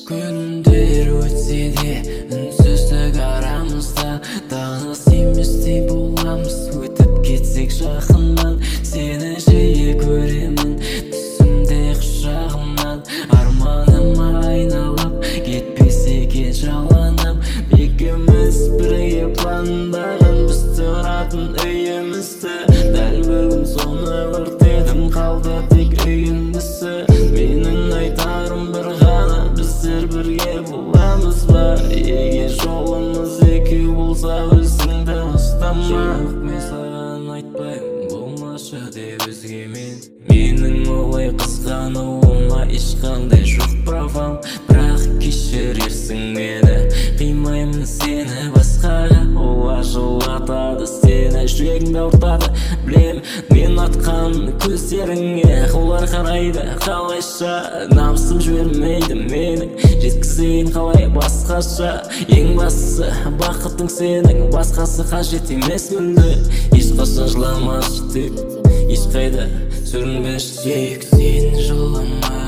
Күндер өтсе де үнсіздік арамызда, таныс еместей боламыз. Өтіп кетсек жақыннан, сені жиі көремін түсімде құшағымнан. Арманыма айналып кетпесе екен жаланып, екеуміз бірге пландаған біз тұратын үйімізді. Дәл бүгін соны өртедім, қалды тек үйіндісі. Менің айтарым бір ғана, біздер бірге боламыз ба? Егер жолымыз екеу болса, өзіңді ұстама. Жоқ, мен саған айтпаймын, болмашы деп өзгемен. Менің олай қызғануыма ешқандай жоқ правам, бірақ кешірерсің мені. Қимаймын сені басқаға, олар жылатады сені, жүрегіңді ауыртады. Білем, мен атқан көздеріңе олар қарайды қалайша. Намысым жібермейді менің, жеткізейін қалай басқаша. Ең бастысы бақытың сенің, басқасы қажет емес мүлде. Ешқашан жыламашы деп, ешқайда сүрінбеші. Тек сен жылама,